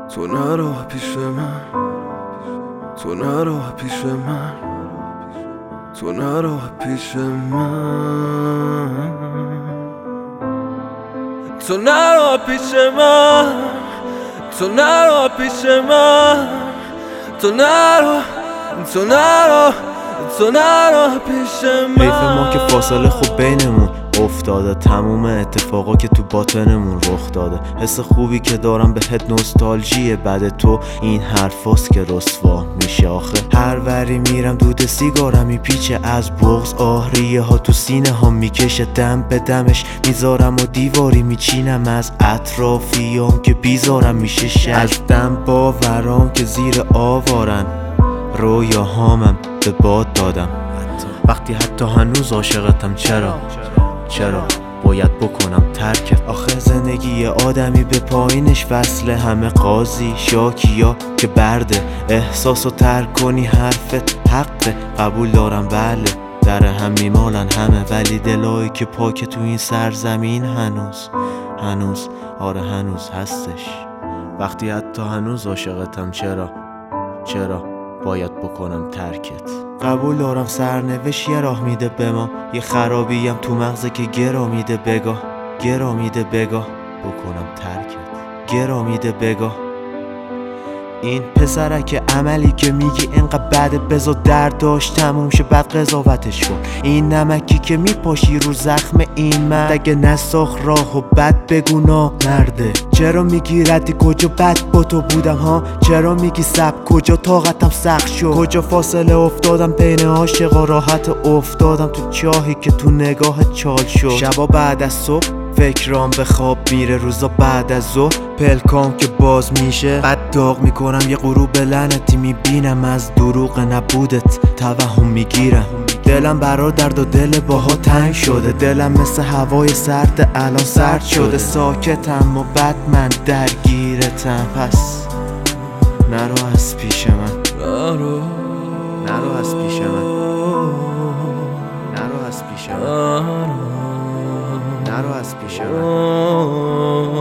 تو نرو پیش من، تو نرو پیش من، تو نرو پیش من، تو نرو پیش من، تو نرو پیش من، تو نرو، تو نرو، تو نرو پیش من. حیف ما که فاصله خوب بینمون افتاده، تموم اتفاقا که تو باطنمون رخ داده. حس خوبی که دارم بهت نوستالژیه، بعد تو این حرفاست که رسوا میشه. آخه هر وری میرم دود سیگارم میپیچه از بغض، آهریه ها تو سینه ها میکشه، دم به دمش میذارم و دیواری میچینم از اطرافیام که بیزارم میشه شک. از دم باورام که زیر آوارن، رویاهامم به باد دادم وقتی حتی هنوز عاشقتم. چرا باید بکنم ترکت؟ آخه زندگی آدمی به پایینش وصله، همه قاضی شاکیا که برده احساسو ترک کنی حرفت حقه. قبول دارم بله در هم میمالن همه، ولی دلایی که پاک تو این سرزمین هنوز آره هنوز هستش. وقتی حتی هنوز عاشقتم چرا باید بکنم ترکت؟ قبول دارم سرنوشت یه راه میده به ما، یه خرابیم تو مغزه که گرا میده بگاه بکنم ترکت، گرا میده بگاه. این پسرک عملی که میگی انقدر بده بذار درد داشت تموم شه بعد قضاوتش کن. این نمکی که میپاشی رو زخم این مرد، اگه نساخ راه و بد بگو نامرده. چرا میگی ردی کجا بد با تو بودم ها؟ چرا میگی سب کجا طاقتم سخت شد؟ کجا فاصله افتادم بین عاشقا، راحت افتادم تو چاهی که تو نگاه چال شد. شبا بعد از صبح فکرام به خواب میره، روزا بعد از ظهر پلکام که باز میشه، بعد داغ میکنم یه غروب لعنتی میبینم، از دروغ نبودت توهم میگیرم. دلم برا درد و دل باها تنگ شده، دلم مثل هوای سرد الان سرد شده. ساکتم و بعد من درگیرتم، پس نرو از پیش من، نرو از پیش من، نرو از پیش من، نرو از پیش من.